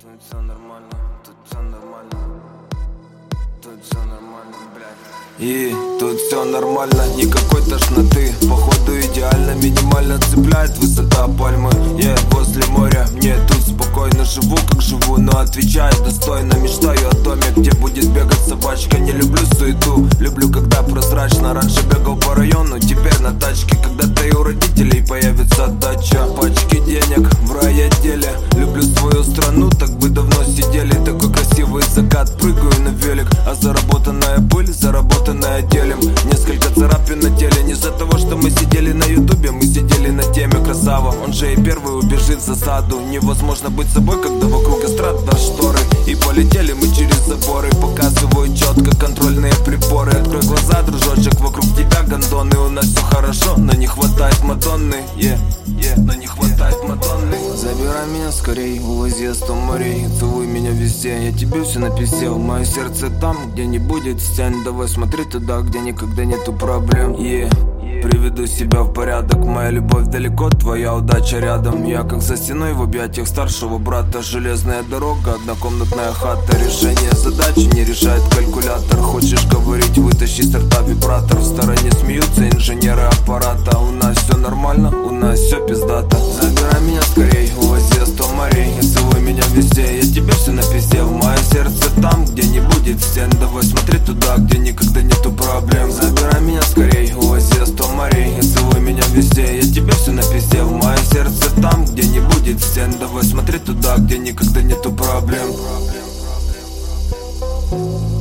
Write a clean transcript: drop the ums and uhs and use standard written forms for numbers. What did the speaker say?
Тут все нормально, тут все нормально. Тут все нормально, блядь. И тут все нормально, никакой тошноты. Походу идеально, минимально цепляет высота пальмы. Возле моря, мне тут спокойно живу, как живу, но отвечаю достойно. Мечтаю о доме, где будет бегать собачка. Не люблю суету, люблю, когда прозрачно. Раньше бегал по району, теперь на тачке. Когда-то и у родителей появится дача. Пачки денег в райотделе. Люблю свою страну, так бы давно сидели. Такой красивый закат, прыгаю на велик. А заработанная пыль, заработанная делим. Несколько царапин на теле, не из-за того, что мы сидели на ютубе. Мы сидели на теме красава, он же и первый убежит в засаду. Невозможно быть собой, когда вокруг эстрада шторы. И полетели мы через заборы. Показываю четко контрольные приборы. Открой глаза, дружочек, вокруг тебя гондоны. У нас все хорошо, но не хватает Мадонны. Но не хватает Мадонны. Забирай меня скорей, увози от 100 морей. Целуй меня везде, я тебе все написал. Мое сердце там, где не будет стен. Давай смотри туда, где никогда нету проблем. Приведу себя в порядок, моя любовь далеко, твоя удача рядом. Я как за стеной в объятиях старшего брата. Железная дорога, однокомнатная хата. Решение задачи не решает калькулятор. Хочешь говорить, вытащи с рта вибратор. В стороне смеются инженеры аппарата. У нас все нормально, у нас все пиздато. Забирай меня скорей, увози от 100 морей. И целуй меня везде, я тебе все напиздел. Мое сердце там, где не будет стен. Давай смотри туда, где никогда нету проблем. Забирай меня скорей, увози от 100 морей. И целуй меня везде, я тебе все напиздел. Мое сердце там, где не будет стен. Давай смотри туда, где никогда нету проблем.